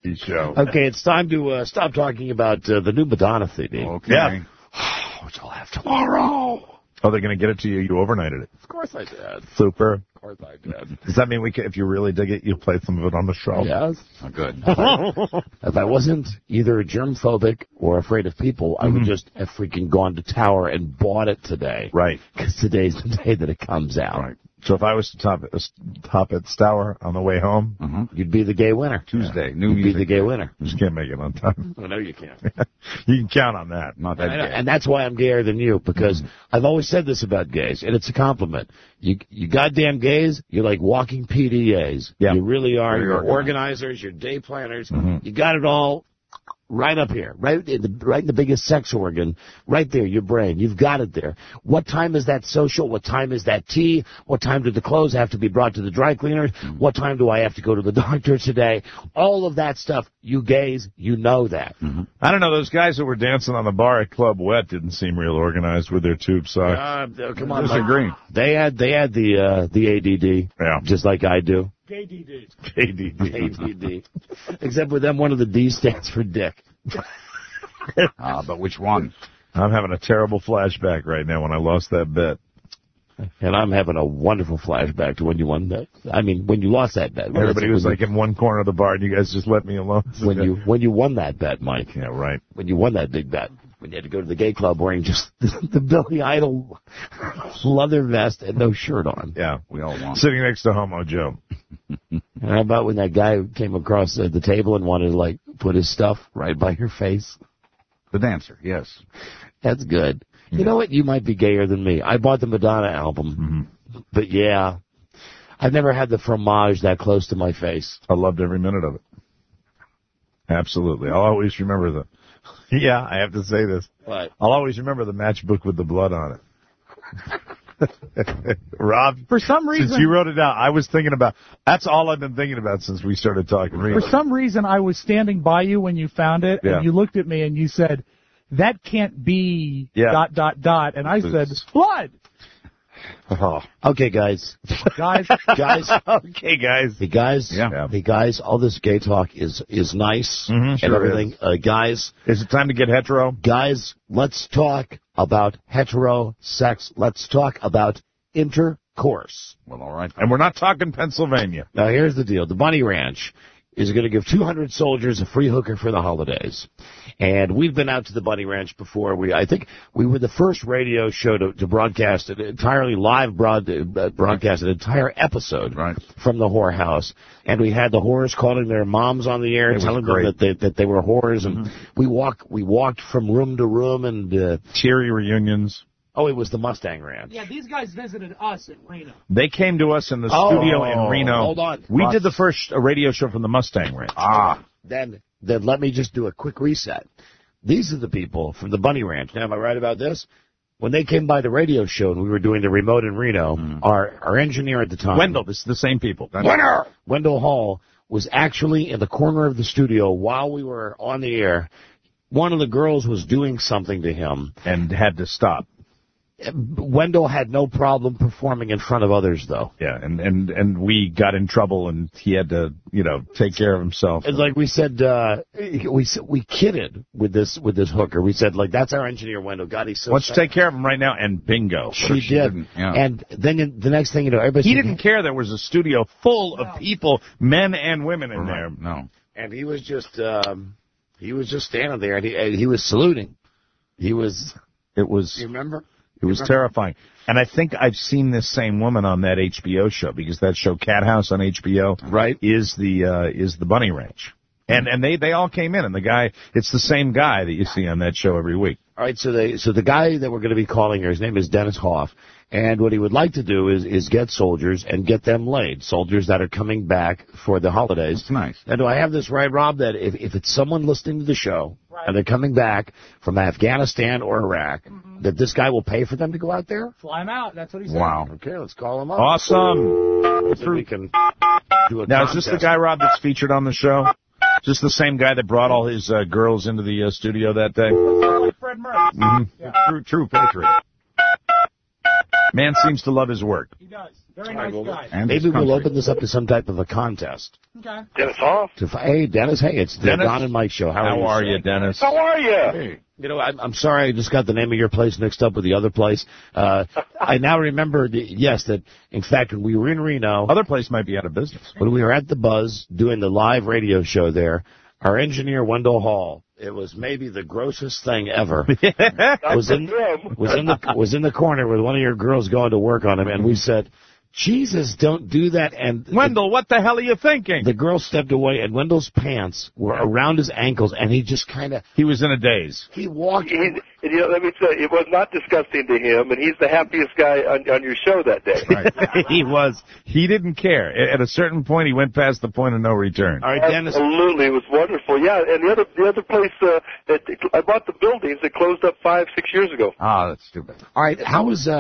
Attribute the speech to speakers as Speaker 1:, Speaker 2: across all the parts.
Speaker 1: Artie show.
Speaker 2: Okay, it's time to stop talking about the new Madonna CD.
Speaker 1: Okay.
Speaker 2: Yeah. Which I'll have tomorrow.
Speaker 1: Oh, they're going to get it to you. You overnighted it.
Speaker 2: Of course I did.
Speaker 1: Super.
Speaker 2: Of course I did.
Speaker 1: Does that mean we can, if you really dig it, you'll play some of it on the show?
Speaker 2: Yes.
Speaker 3: Oh, good.
Speaker 2: If I wasn't either germ-phobic or afraid of people, I would just have freaking gone to Tower and bought it today.
Speaker 1: Right.
Speaker 2: Because today's the day that it comes out.
Speaker 1: Right. So if I was to top at Stour on the way home,
Speaker 2: you'd be the gay winner.
Speaker 3: Tuesday,
Speaker 2: You'd be the gay winner.
Speaker 1: just can't make it on time.
Speaker 2: I know you can't.
Speaker 1: You can count on that.
Speaker 3: Not that gay.
Speaker 2: And that's why I'm gayer than you, because I've always said this about gays, and it's a compliment. You goddamn gays, you're like walking PDAs.
Speaker 1: Yeah.
Speaker 2: You really are.
Speaker 3: Very
Speaker 2: You're
Speaker 3: organized.
Speaker 2: organizers, you're day planners. You got it all right up here, right in the biggest sex organ, right there, your brain. You've got it there. What time is that social? What time is that tea? What time do the clothes have to be brought to the dry cleaners? What time do I have to go to the doctor today? All of that stuff, you gays, you know that.
Speaker 1: I don't know. Those guys that were dancing on the bar at Club Wet didn't seem real organized with their tube socks.
Speaker 2: Come on,
Speaker 3: Disagree.
Speaker 2: They had the ADD,
Speaker 1: Yeah.
Speaker 2: just like I do.
Speaker 1: KDD.
Speaker 2: ADD. Except with them, one of the D stands for dick.
Speaker 3: But which one?
Speaker 1: I'm having a terrible flashback right now when I lost that bet.
Speaker 2: And I'm having a wonderful flashback to when you won that. I mean, when you lost that bet.
Speaker 1: Everybody was like in one corner of the bar, and you guys just let me alone.
Speaker 2: When you won that bet, Mike.
Speaker 1: Yeah, right.
Speaker 2: When you won that big bet. When you had to go to the gay club wearing just the Billy Idol leather vest and no shirt on.
Speaker 1: Yeah.
Speaker 3: We all want.
Speaker 1: Sitting next to Homo Joe.
Speaker 2: And how about when that guy came across the table and wanted to, like, put his stuff right by your face?
Speaker 3: The dancer, yes.
Speaker 2: That's good. You know what? You might be gayer than me. I bought the Madonna album. But, yeah, I've never had the fromage that close to my face.
Speaker 1: I loved every minute of it. Absolutely. I'll always remember yeah, I have to say this.
Speaker 2: What?
Speaker 1: I'll always remember the matchbook with the blood on it. Rob,
Speaker 4: For some reason,
Speaker 1: since you wrote it down, I was thinking about, that's all I've been thinking about since we started talking.
Speaker 4: for some reason, I was standing by you when you found it,
Speaker 1: Yeah.
Speaker 4: and you looked at me and you ... that can't be ... And I said, blood!
Speaker 1: Oh.
Speaker 2: Okay, guys.
Speaker 4: Guys,
Speaker 1: Okay, guys.
Speaker 2: Hey, guys.
Speaker 1: Yeah.
Speaker 2: Hey, guys, all this gay talk is nice and
Speaker 1: sure
Speaker 2: everything. Guys,
Speaker 1: Is it time to get hetero?
Speaker 2: guys, let's talk about hetero sex. Let's talk about intercourse.
Speaker 3: Well, all right.
Speaker 1: And we're not talking Pennsylvania.
Speaker 2: Now, here's the deal. The Bunny Ranch is going to give 200 soldiers a free hooker for the holidays. And we've been out to the Bunny Ranch before. I think we were the first radio show to broadcast an entirely live broadcast, an entire episode from the whorehouse. And we had the whores calling their moms on the air, telling them that they were whores. And we walked from room to room and
Speaker 1: Cheery reunions.
Speaker 2: Oh, it was the Mustang Ranch.
Speaker 4: yeah, these guys visited us in Reno.
Speaker 1: They came to us in the studio in Reno.
Speaker 2: Hold on.
Speaker 1: We did the first radio show from the Mustang Ranch.
Speaker 2: Then let me just do a quick reset. These are the people from the Bunny Ranch. Now, am I right about this? When they came by the radio show and we were doing the remote in Reno, our engineer at the time,
Speaker 1: Wendell, this is the same people.
Speaker 2: Wendell Hall, was actually in the corner of the studio while we were on the air. One of the girls was doing something to him.
Speaker 1: And had to stop.
Speaker 2: Wendell had no problem performing in front of others, though.
Speaker 1: Yeah, and we got in trouble, and he had to, take care of himself.
Speaker 2: It's like we said, we kidded with this hooker. We said, like, that's our engineer, Wendell. God, he's so
Speaker 1: Let's
Speaker 2: sad.
Speaker 1: take care of him right now, and bingo.
Speaker 2: She did.
Speaker 3: Yeah.
Speaker 2: And then the next thing you know, everybody
Speaker 1: He didn't care there was a studio full of people, men and women in there.
Speaker 3: No.
Speaker 2: And he was just standing there, and he was saluting.
Speaker 1: It was.
Speaker 2: You remember?
Speaker 1: It was terrifying. And I think I've seen this same woman on that HBO show, because that show Cat House on HBO is the Bunny Ranch. And they all came in, and the guy, it's the same guy that you see on that show every week.
Speaker 2: All right, so the guy that we're going to be calling here, his name is Dennis Hoff, and what he would like to do is get soldiers and get them laid, soldiers that are coming back for the holidays.
Speaker 3: That's nice.
Speaker 2: Now, do I have this right, Rob, that if it's someone listening to the show, and they're coming back from Afghanistan or Iraq, that this guy will pay for them to go out there?
Speaker 4: Fly him out. That's what he said.
Speaker 3: Wow.
Speaker 2: Okay, let's call him up.
Speaker 1: Awesome.
Speaker 2: So we can do a
Speaker 1: Now, is this the
Speaker 2: contest.
Speaker 1: guy, Rob, that's featured on the show? Is this the same guy that brought all his girls into the studio that day?
Speaker 4: Like Fred Murray.
Speaker 3: True patriot.
Speaker 1: Man seems to love his work.
Speaker 4: He does. Very nice guy.
Speaker 3: And
Speaker 2: Maybe we'll open this up to some type of a contest.
Speaker 4: Okay.
Speaker 5: Dennis Hoff.
Speaker 2: Hey, Dennis. Hey, it's the
Speaker 1: Dennis?
Speaker 2: Don and Mike show.
Speaker 1: How are you, Dennis?
Speaker 5: How are you?
Speaker 3: Hey.
Speaker 2: You know, I'm sorry, I just got the name of your place mixed up with the other place. I now remember, that in fact, when we were in Reno,
Speaker 1: Other place might be out of business.
Speaker 2: when we were at the Buzz doing the live radio show there, our engineer Wendell Hall, it was maybe the grossest thing ever. was in the corner with one of your girls going to work on him, and we said, Jesus, don't do that. And
Speaker 1: Wendell, what the hell are you thinking?
Speaker 2: the girl stepped away, and Wendell's pants were around his ankles, and he just kind of,
Speaker 1: He was in a daze.
Speaker 2: he walked.
Speaker 5: Let me tell you, it was not disgusting to him, and he's the happiest guy on your show that day.
Speaker 1: Right. He was. He didn't care. At a certain point, he went past the point of no return.
Speaker 2: All right, Dennis.
Speaker 5: Absolutely, it was wonderful. Yeah, and the other place I bought the buildings. It closed up 5-6 years ago.
Speaker 3: Ah, that's too bad.
Speaker 2: All right, how is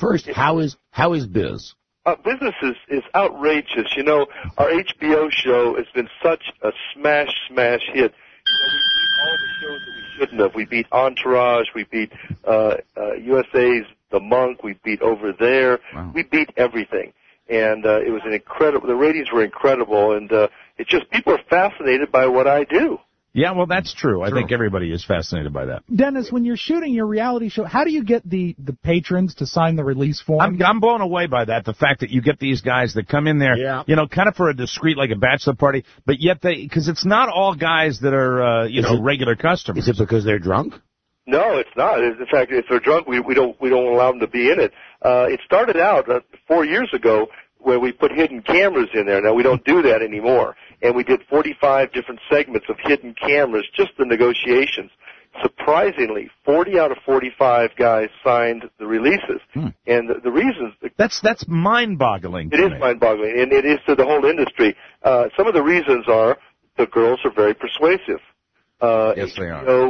Speaker 2: biz?
Speaker 5: Business is outrageous. You know, our HBO show has been such a smash hit. You know, we beat all the shows that we shouldn't have. We beat Entourage. We beat USA's The Monk. We beat Over There.
Speaker 3: Wow.
Speaker 5: We beat everything. And it was an incredible. The ratings were incredible, and it's just people are fascinated by what I do.
Speaker 1: Yeah, well, that's true. I think everybody is fascinated by that.
Speaker 4: Dennis, when you're shooting your reality show, how do you get the patrons to sign the release form?
Speaker 1: I'm blown away by that. The fact that you get these guys that come in there, you know, kind of for a discreet, like a bachelor party, but yet because it's not all guys that are, regular customers.
Speaker 2: Is it because they're drunk?
Speaker 5: No, it's not. In fact, if they're drunk, we don't allow them to be in it. It started out 4 years ago where we put hidden cameras in there. Now we don't do that anymore. And we did 45 different segments of hidden cameras, just the negotiations. Surprisingly, 40 out of 45 guys signed the releases. And the reasons...
Speaker 1: That's mind-boggling.
Speaker 5: It is mind-boggling, and it is to the whole industry. Some of the reasons are the girls are very persuasive.
Speaker 3: Yes, they are.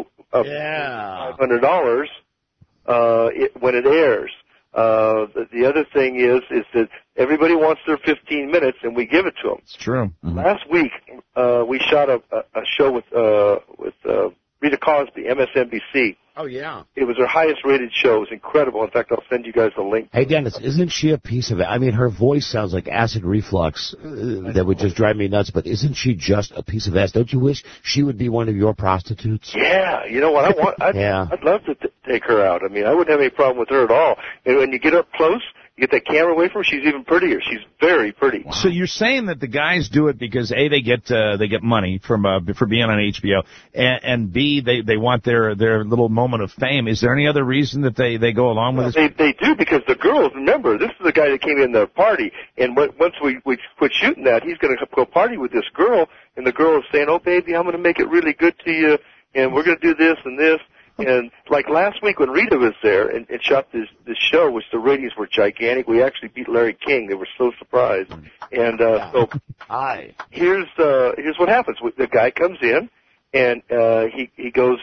Speaker 5: $500 when it airs. The other thing is that everybody wants their 15 minutes, and we give it to them.
Speaker 1: It's true. Mm-hmm.
Speaker 5: Last week, we shot a show with Rita Cosby, MSNBC.
Speaker 2: Oh, yeah.
Speaker 5: It was her highest-rated show. It was incredible. In fact, I'll send you guys a link.
Speaker 2: Hey, Dennis, isn't she a piece of it? I mean, her voice sounds like acid reflux that would just drive me nuts, but isn't she just a piece of ass? Don't you wish she would be one of your prostitutes?
Speaker 5: Yeah, you know what? I'd love to take her out. I mean, I wouldn't have any problem with her at all. And when you get up close, you get that camera away from her, she's even prettier. She's very pretty.
Speaker 1: Wow. So you're saying that the guys do it because A, they get money from for being on HBO, and B, they want their little moment of fame. Is there any other reason that they go along with this?
Speaker 5: They do, because the girls, remember, this is the guy that came in the party, and once we quit shooting that, he's going to go party with this girl, and the girl is saying, "Oh, baby, I'm going to make it really good to you, and we're going to do this and this." And like last week when Rita was there and shot this show, which the ratings were gigantic, we actually beat Larry King. They were so surprised. And so here's what happens. The guy comes in and he goes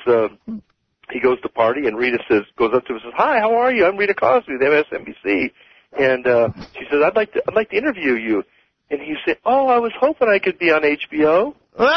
Speaker 5: to party, and Rita goes up to him and says, "Hi, how are you? I'm Rita Cosby with MSNBC." And she says, "I'd like to interview you." And he said, "Oh, I was hoping I could be on HBO."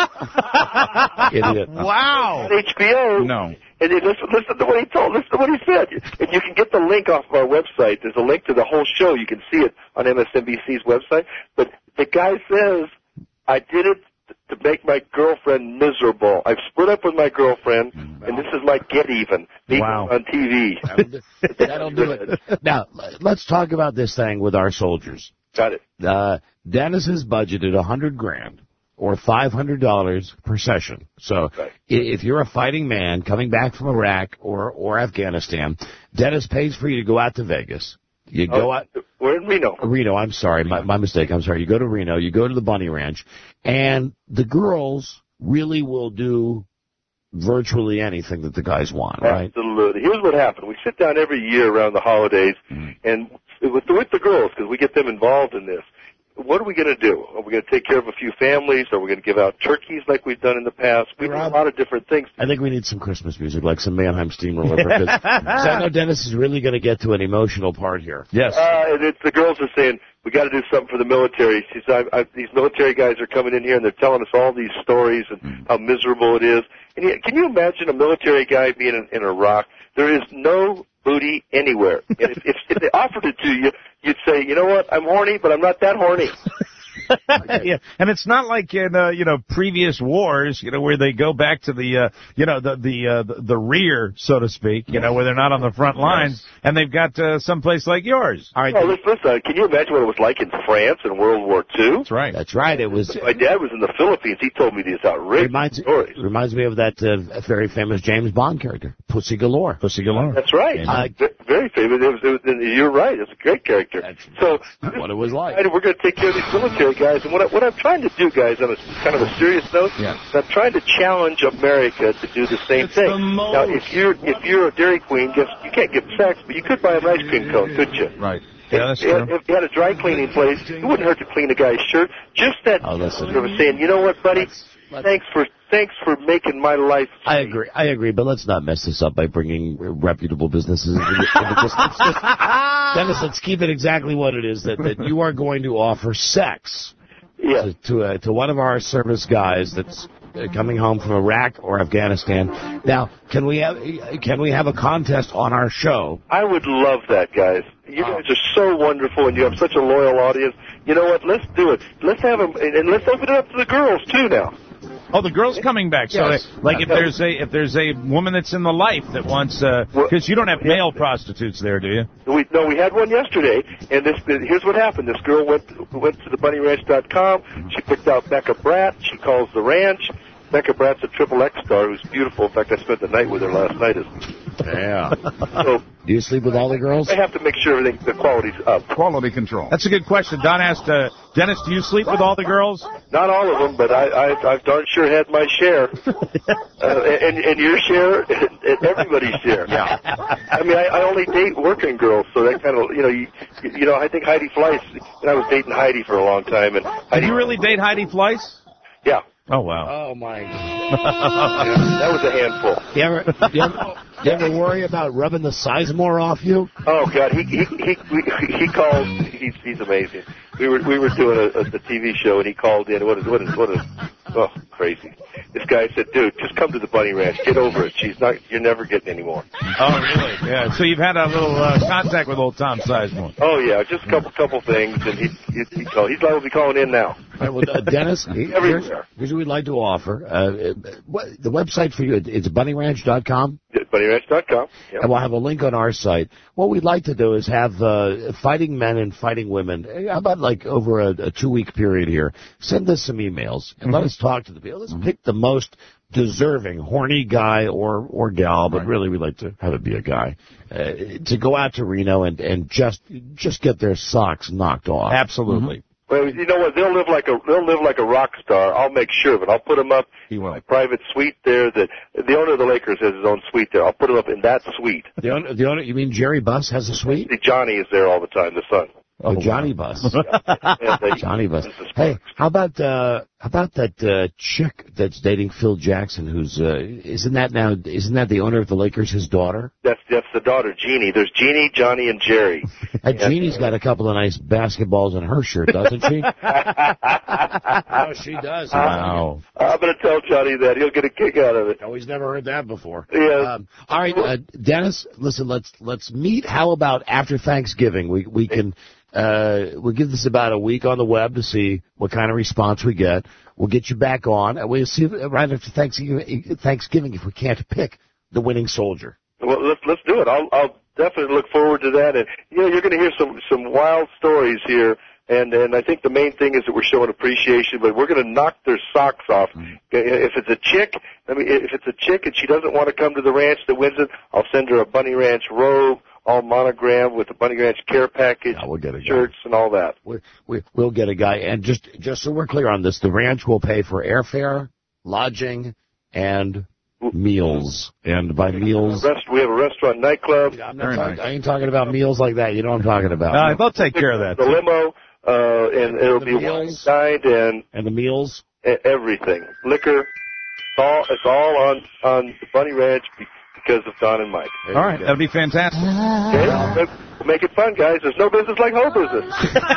Speaker 2: Idiot.
Speaker 1: Wow.
Speaker 5: On HBO.
Speaker 1: No.
Speaker 5: And then listen to what he told. Listen to what he said. And you can get the link off of our website. There's a link to the whole show. You can see it on MSNBC's website. But the guy says, "I did it to make my girlfriend miserable. I've split up with my girlfriend, and this is my get even. Being on TV."
Speaker 2: That'll do it. Now, let's talk about this thing with our soldiers.
Speaker 5: Got it.
Speaker 2: Dennis has budgeted $100,000 or $500 per session. So if you're a fighting man coming back from Iraq or Afghanistan, Dennis pays for you to go out to Vegas. You go out.
Speaker 5: We're in Reno.
Speaker 2: Reno, I'm sorry. My mistake. I'm sorry. You go to Reno. You go to the Bunny Ranch. And the girls really will do virtually anything that the guys want, right?
Speaker 5: Absolutely. Here's what happened. We sit down every year around the holidays, and with the girls, because we get them involved in this. What are we going to do? Are we going to take care of a few families? Are we going to give out turkeys like we've done in the past? We do a lot of different things.
Speaker 2: I think we need some Christmas music, like some Mannheim Steamroller. So I know Dennis is really going to get to an emotional part here.
Speaker 1: Yes.
Speaker 5: And the girls are saying, we got to do something for the military. She said, these military guys are coming in here, and they're telling us all these stories and how miserable it is. And can you imagine a military guy being in Iraq? There is no booty anywhere. And if they offered it to you, you'd say, you know what, I'm horny, but I'm not that horny.
Speaker 1: Yeah, and it's not like in previous wars, where they go back to the the rear, so to speak, where they're not on the front lines, and they've got someplace like yours.
Speaker 2: All right.
Speaker 5: Oh, listen, can you imagine what it was like in France in World War II?
Speaker 1: That's right.
Speaker 2: That's right. It was.
Speaker 5: My dad was in the Philippines. He told me these outrageous stories.
Speaker 2: Reminds me of that very famous James Bond character, Pussy Galore.
Speaker 1: Pussy Galore.
Speaker 5: That's right. Very famous. You're right. It's a great character.
Speaker 2: That's what it was like.
Speaker 5: We're going to take care of these military guys, and what I'm trying to do, guys, on a kind of a serious note, I'm trying to challenge America to do the same thing. Now, if you're a Dairy Queen, you can't give sex, but you could buy an ice cream cone, couldn't you?
Speaker 1: Right. Yeah, that's true.
Speaker 5: If you had a dry cleaning place, it wouldn't hurt to clean a guy's shirt. Just that sort of saying, you know what, buddy? Thanks for making my life free.
Speaker 2: I agree, but let's not mess this up by bringing reputable businesses into this. Dennis, let's keep it exactly what it is, that you are going to offer sex to one of our service guys that's coming home from Iraq or Afghanistan. Now, can we have a contest on our show?
Speaker 5: I would love that, guys. You guys are so wonderful, and you have such a loyal audience. You know what? Let's do it. Let's have them, and let's open it up to the girls too now.
Speaker 1: Oh, the girl's coming back. So,
Speaker 2: yes.
Speaker 1: If there's a woman that's in the life that wants, because you don't have male prostitutes there, do you?
Speaker 5: We had one yesterday, and here's what happened. This girl went to the BunnyRanch.com. She picked out Becca Bratt. She calls the ranch. Becca Bratt's a XXX star who's beautiful. In fact, I spent the night with her last night.
Speaker 2: Yeah.
Speaker 5: So,
Speaker 2: do you sleep with all the girls?
Speaker 5: I have to make sure the quality's up.
Speaker 3: Quality control.
Speaker 1: That's a good question. Don asked, Dennis, do you sleep with all the girls?
Speaker 5: Not all of them, but I've darn sure had my share. And your share, and everybody's share.
Speaker 2: Yeah.
Speaker 5: I mean, I only date working girls, so that kind of, I think Heidi Fleiss, and I was dating Heidi for a long time. And
Speaker 1: Did you really date Heidi Fleiss?
Speaker 5: Yeah.
Speaker 1: Oh, wow.
Speaker 2: Oh, my God.
Speaker 5: That was a handful.
Speaker 2: You ever worry about rubbing the Sizemore off you?
Speaker 5: Oh, God. He called. He's amazing. We were doing a TV show, and he called in. What is oh, crazy. This guy said, dude, just come to the Bunny Ranch. Get over it. You're never getting any more.
Speaker 1: Oh, really? Yeah. So you've had a little contact with old Tom Sizemore.
Speaker 5: Oh, yeah. Just a couple things, and he called. He's liable to be calling in now.
Speaker 2: All right, well, Dennis, here's what we'd like to offer. The website for you, it's BunnyRanch.com?
Speaker 5: BunnyRanch.com. Yep.
Speaker 2: And we'll have a link on our site. What we'd like to do is have fighting men and fighting women, how about like over a 2-week period here, send us some emails and let us talk to the people. Let's pick the most deserving horny guy or gal, but really we'd like to have it be a guy, to go out to Reno and just get their socks knocked off.
Speaker 1: Absolutely.
Speaker 5: Well, you know what? They'll live like a rock star. I'll make sure of it. I'll put them up in my private suite there. The owner of the Lakers has his own suite there. I'll put them up in that suite.
Speaker 2: The owner? You mean Jerry Buss has a suite?
Speaker 5: Johnny is there all the time. The son.
Speaker 2: Oh, Johnny Buss. Johnny Buss. Hey, how about that chick that's dating Phil Jackson? Who's isn't that the owner of the Lakers? His daughter.
Speaker 5: That's the daughter, Jeannie. There's Jeannie, Johnny, and Jerry.
Speaker 2: Jeannie's got a couple of nice basketballs in her shirt, doesn't she? Oh, she does.
Speaker 1: Wow.
Speaker 5: I'm going to tell Johnny that. He'll get a kick out of it.
Speaker 2: Oh, he's never heard that before.
Speaker 5: Yeah.
Speaker 2: All right, Dennis. Listen, let's meet. How about after Thanksgiving? We can. We'll give this about a week on the web to see what kind of response we get. We'll get you back on, and we'll see right after Thanksgiving if we can't pick the winning soldier.
Speaker 5: Well, let's do it. I'll definitely look forward to that. And you're going to hear some wild stories here. And I think the main thing is that we're showing appreciation, but we're going to knock their socks off. If it's a chick, if it's a chick and she doesn't want to come to the ranch that wins it, I'll send her a Bunny Ranch robe, all monogrammed with the Bunny Ranch care package,
Speaker 2: we'll get a
Speaker 5: shirts and all that.
Speaker 2: We'll get a guy. And just so we're clear on this, the ranch will pay for airfare, lodging, and meals. And by meals,
Speaker 5: we have a restaurant, nightclub.
Speaker 2: I ain't talking about meals like that. You know what I'm talking about.
Speaker 1: They'll take care of that.
Speaker 5: The limo. And it'll be wine-dined and
Speaker 2: the meals,
Speaker 5: everything, liquor. It's all on the Bunny Ranch because of Don and Mike.
Speaker 1: All right, that'll be fantastic.
Speaker 5: Okay, we'll make it fun, guys. There's no business like whole business.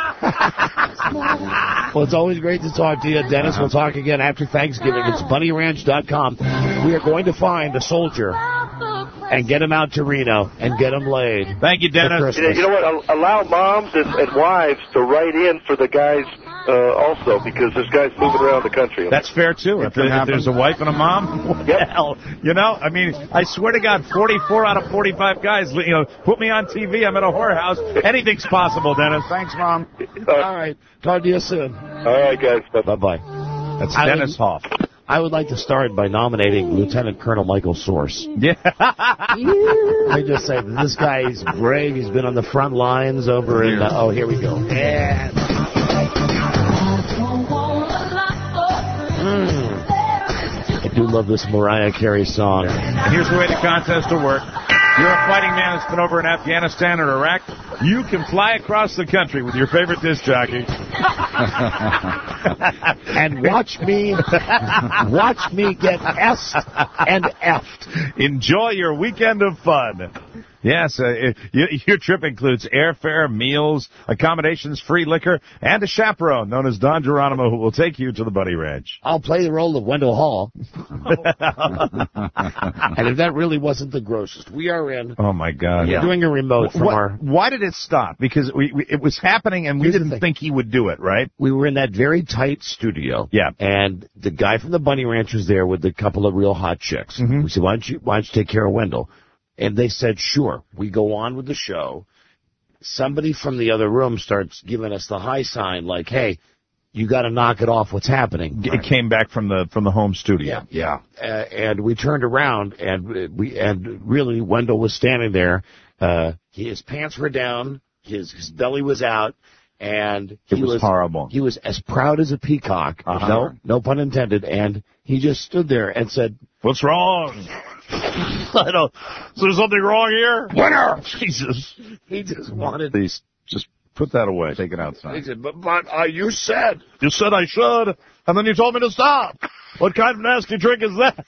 Speaker 2: Well, it's always great to talk to you, Dennis. We'll talk again after Thanksgiving. It's BunnyRanch.com. We are going to find a soldier and get them out to Reno and get them laid.
Speaker 1: Thank you, Dennis.
Speaker 5: You know what? Allow moms and wives to write in for the guys also, because there's guys moving around the country.
Speaker 1: That's fair, too. If there's a wife and a mom, hell, you know, I mean, I swear to God, 44 out of 45 guys, you know, put me on TV, I'm at a whorehouse. Anything's possible, Dennis.
Speaker 3: Thanks, Mom.
Speaker 2: All right. Talk to you soon.
Speaker 5: All right, guys.
Speaker 2: Bye-bye.
Speaker 1: That's Dennis Hoff.
Speaker 2: I would like to start by nominating Lieutenant Colonel Michael Source.
Speaker 1: Yeah.
Speaker 2: I just say, this guy is brave. He's been on the front lines over in... oh, here we go. And... I do love this Mariah Carey song.
Speaker 1: And here's the way the contest will work. You're a fighting man that's been over in Afghanistan or Iraq. You can fly across the country with your favorite disc jockey.
Speaker 2: And watch me get S'd and F'd.
Speaker 1: Enjoy your weekend of fun. Yes, your trip includes airfare, meals, accommodations, free liquor, and a chaperone known as Don Geronimo, who will take you to the Bunny Ranch.
Speaker 2: I'll play the role of Wendell Hall. And if that really wasn't the grossest, we are in.
Speaker 1: Oh, my God.
Speaker 2: We're doing a remote from our...
Speaker 1: Why did it stop? Because it was happening, and we didn't think he would do it, right?
Speaker 2: We were in that very tight studio.
Speaker 1: Yeah.
Speaker 2: And the guy from the Bunny Ranch was there with a couple of real hot chicks. Mm-hmm. We said, why don't you take care of Wendell? And they said, sure. We go on with the show. Somebody from the other room starts giving us the high sign, like, hey, you got to knock it off. What's happening?
Speaker 1: It came back from the home studio.
Speaker 2: Yeah. And we turned around, and really Wendell was standing there. His pants were down, his belly was out, and
Speaker 1: it was horrible.
Speaker 2: He was as proud as a peacock. No pun intended. And he just stood there and said,
Speaker 1: "What's wrong? I don't. Is there something wrong here?
Speaker 2: Winner!"
Speaker 1: Jesus.
Speaker 2: He just wanted.
Speaker 1: Please, just put that away. Take it outside.
Speaker 2: He said, but you said.
Speaker 1: You said I should, and then you told me to stop. What kind of nasty trick is that?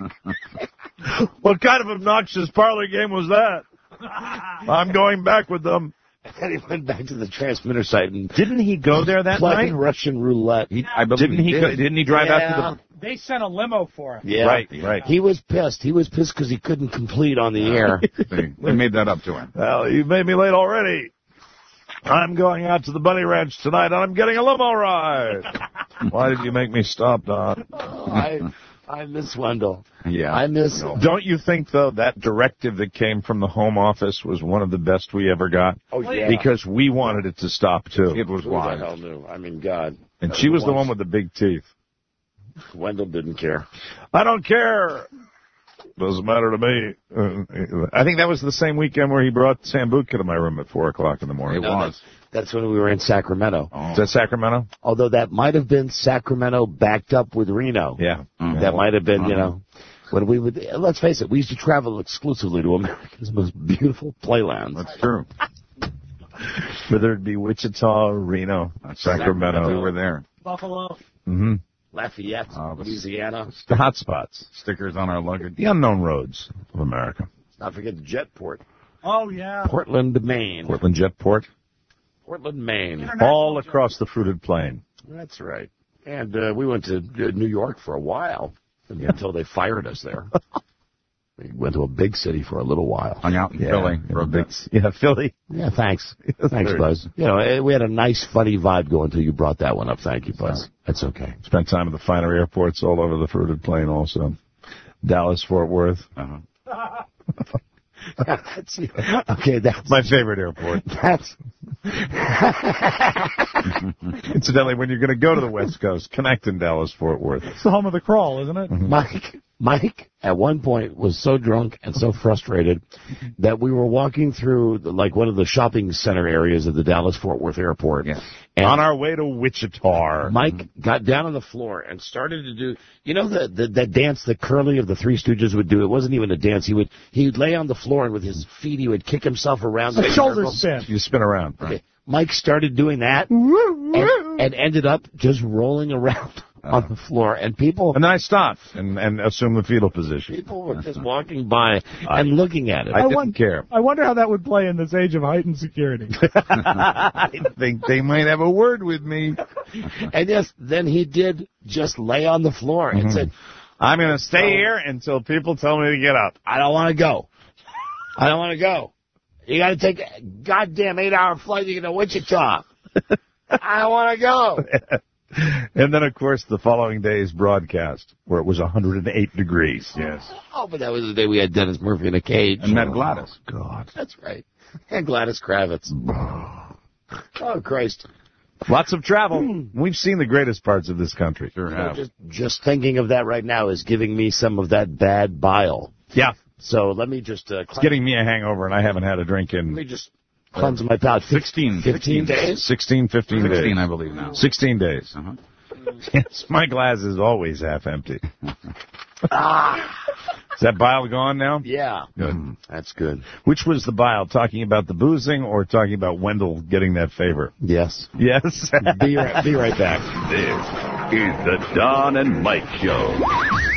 Speaker 1: What kind of obnoxious parlor game was that? I'm going back with them.
Speaker 2: And he went back to the transmitter site. And
Speaker 1: didn't he go there that night?
Speaker 2: Playing Russian roulette.
Speaker 1: I believe didn't he drive out to the...
Speaker 4: They sent a limo for him.
Speaker 2: Yeah.
Speaker 1: Right.
Speaker 2: He was pissed. He was pissed because he couldn't complete on the air.
Speaker 3: They made that up to him.
Speaker 1: Well, you've made me late already. I'm going out to the Bunny Ranch tonight, and I'm getting a limo ride. Why did you make me stop, Don?
Speaker 2: I miss Wendell.
Speaker 3: Yeah.
Speaker 2: I miss...
Speaker 1: Don't you think, though, that directive that came from the Home Office was one of the best we ever got?
Speaker 2: Oh, yeah.
Speaker 1: Because we wanted it to stop, too.
Speaker 3: It was wild.
Speaker 2: Who the hell knew? I mean, God.
Speaker 1: And she was the one with the big teeth.
Speaker 2: Wendell didn't care.
Speaker 1: I don't care. Doesn't matter to me. I think that was the same weekend where he brought Sambuca to my room at 4 o'clock in the morning.
Speaker 3: It was.
Speaker 2: That's when we were in Sacramento.
Speaker 1: Oh. Is that Sacramento?
Speaker 2: Although that might have been Sacramento backed up with Reno.
Speaker 1: Yeah.
Speaker 2: Mm-hmm. That might have been, when we would, let's face it, we used to travel exclusively to America's most beautiful playlands.
Speaker 3: That's true.
Speaker 1: Whether it be Wichita, Reno, Sacramento.
Speaker 3: We were there.
Speaker 4: Buffalo.
Speaker 1: Mm-hmm.
Speaker 2: Lafayette, Louisiana.
Speaker 1: The hot spots.
Speaker 3: Stickers on our luggage.
Speaker 1: The unknown roads of America.
Speaker 2: Not forget the Jetport.
Speaker 4: Oh, yeah.
Speaker 2: Portland, Maine.
Speaker 1: Portland Jetport.
Speaker 2: Portland, Maine.
Speaker 1: All across the fruited plain.
Speaker 2: That's right. And we went to New York for a while until they fired us there. We went to a big city for a little while.
Speaker 3: Hung out in Philly for a bit.
Speaker 1: Yeah, Philly.
Speaker 2: Yeah, thanks. Thanks, Buzz. We had a nice, funny vibe going until you brought that one up. Thank you, Buzz. That's okay.
Speaker 1: Spent time at the finer airports all over the fruited plain also. Dallas, Fort Worth.
Speaker 2: Uh-huh. That's
Speaker 1: my favorite airport. Incidentally, when you're going to go to the West Coast, connect in Dallas, Fort Worth.
Speaker 4: It's the home of the crawl, isn't it?
Speaker 2: Mm-hmm. Mike, at one point, was so drunk and so frustrated that we were walking through one of the shopping center areas of the Dallas-Fort Worth airport.
Speaker 3: Yeah.
Speaker 2: And
Speaker 1: on our way to Wichita.
Speaker 2: Mike got down on the floor and started to do, that dance that Curly of the Three Stooges would do. It wasn't even a dance. He would lay on the floor and with his feet he would kick himself around.
Speaker 4: A shoulder spin.
Speaker 1: You spin around.
Speaker 2: Okay. Mike started doing that and ended up just rolling around on the floor, and then
Speaker 1: I stopped and assumed the fetal position.
Speaker 2: People were just walking by and looking at it.
Speaker 1: I didn't care.
Speaker 4: I wonder how that would play in this age of heightened security.
Speaker 1: I think they might have a word with me.
Speaker 2: And yes, then he did just lay on the floor and said,
Speaker 1: I'm going to stay here until people tell me to get up.
Speaker 2: I don't want to go. I don't want to go. You got to take a goddamn 8-hour flight to get to Wichita. I don't want to go.
Speaker 1: And then, of course, the following day's broadcast, where it was 108 degrees.
Speaker 3: Yes.
Speaker 2: Oh, but that was the day we had Dennis Murphy in a cage.
Speaker 3: And met Gladys.
Speaker 1: God.
Speaker 2: That's right. And Gladys Kravitz. Oh, Christ.
Speaker 1: Lots of travel. We've seen the greatest parts of this country.
Speaker 3: Sure have.
Speaker 2: Just thinking of that right now is giving me some of that bad bile.
Speaker 1: Yeah.
Speaker 2: So let me just...
Speaker 1: it's getting me a hangover, and I haven't had a drink in...
Speaker 2: Let me just cleanse my palate.
Speaker 3: 15
Speaker 2: days?
Speaker 1: 15 days.
Speaker 3: 16, I believe now.
Speaker 1: 16 days.
Speaker 3: Uh-huh.
Speaker 1: Yes, my glass is always half empty. Is that bile gone now?
Speaker 2: Yeah.
Speaker 1: Good.
Speaker 2: That's good.
Speaker 1: Which was the bile, talking about the boozing or talking about Wendell getting that favor?
Speaker 2: Yes.
Speaker 1: Yes.
Speaker 2: Be right back.
Speaker 6: This is the Don and Mike Show.